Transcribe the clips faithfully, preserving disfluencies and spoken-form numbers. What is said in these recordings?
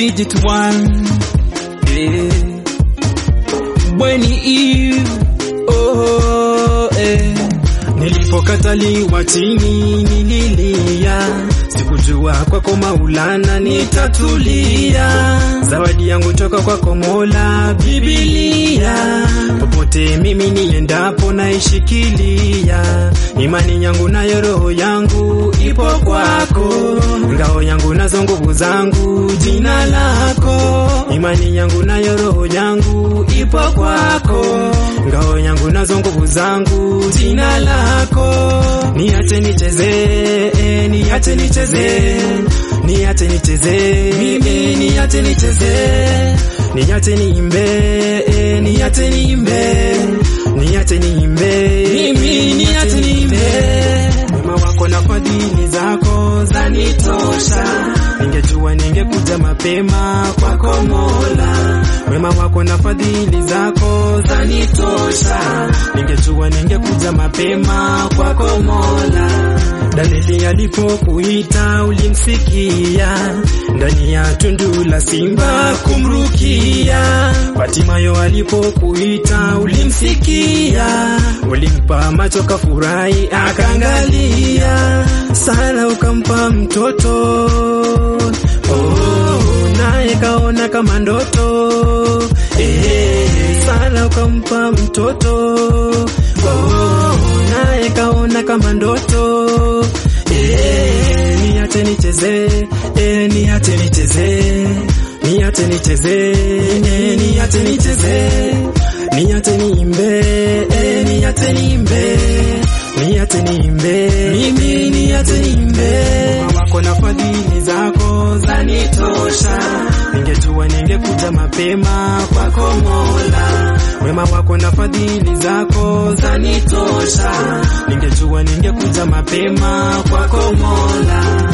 digit one. Yeah. Bweni Eve, oh eh. Nilipokataliwa chini nililia, sikujua kwako Maulana nitatulia. Zawadi yangu toka kwako Mola, Biblia. Popote mimi niendapo naishikilia. Imani yangu nayo roho yangu ipo kwako. Ngao yangu nazo nguvu zangu jina lako. Imani yangu nayo roho yangu ipo kwako. Ngao yangu nazo nguvu zangu jina lako. Niache nicheze, niache nicheze, niache nicheze, mimi niache nicheze, niache niimbe, niache niimbe, niache niimbe, mimi niache niimbe. Wema wako na fadhili zako zanitosha, ningejua ningekuja mapema kwako Mola. Wema wako na fadhili zako zanitosha, ningejua ningekuja mapema kwako Mola. Danieli alipokuita ulimsikia, ndani ya tundu la simba kumrukia. Fatimayo alipokuita ulimsikia, ulimpa macho kafurahi akaangalia. Sala ukampa mtoto, oh, naye kaona kama ndoto. Eh, Sala ukampa mtoto, oh, naye kaona kama ndoto. Eh, niache nicheze, eh, niache nicheze, niache nicheze, eh, niache nicheze, niache niimbe, eh, niache niimbe, niache niimbe, mimi niache niimbe. Wema wako na fadhili zako zanitosha, ningejua ningekuja mapema kwako Mola. Wema wako na fadhili zako zanitosha, ningejua ningekuja mapema kwako Mola.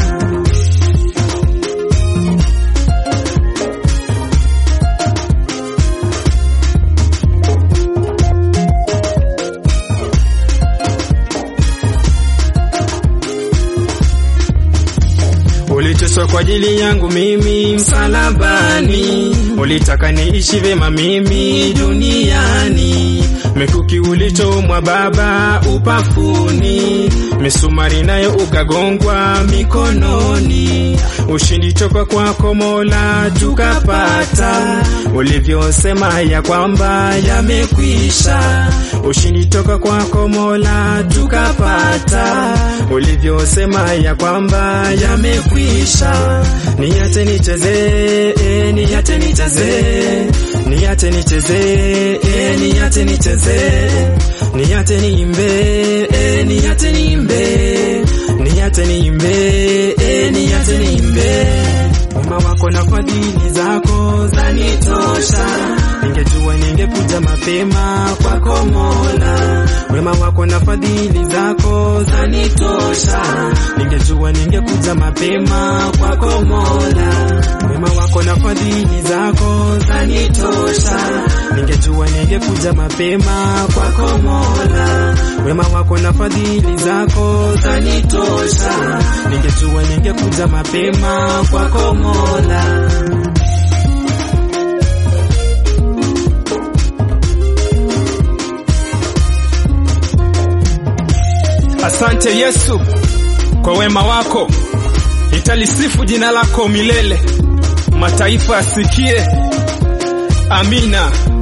Uliteswa kwa ajili yangu mimi msalabani, ulitaka niishi vema mimi duniani. Mikuki ulichomwa Baba upafuni, misumari nayo ukagongwa mikononi. Ushindi toka kwako Mola tukapata, ulivyosema ya kwamba yamekwisha. Ushindi toka kwako Mola tukapata, ulivyosema ya kwamba yamekwisha. Niache nicheze, eh, niache nicheze, niache nicheze, eh, niache nicheze, niache niimbe, eh, niache niimbe, niache niimbe, eh, niache niimbe. Wema wako na fadhili zako zanitosha, ningejua ningekuja mapema kwako Mola. Wema wako na fadhili zako zanitosha, ningejua ningekuja mapema kwako Mola. Wema wako na fadhili zako zanitosha, ningejua ningekuja mapema kwako Mola. Wema wako na fadhili zako zanitosha, ningejua ningekuja mapema kwako Mola. Asante Yesu kwa wema wako, nitalisifu jina lako milele, mataifa asikie. Amina.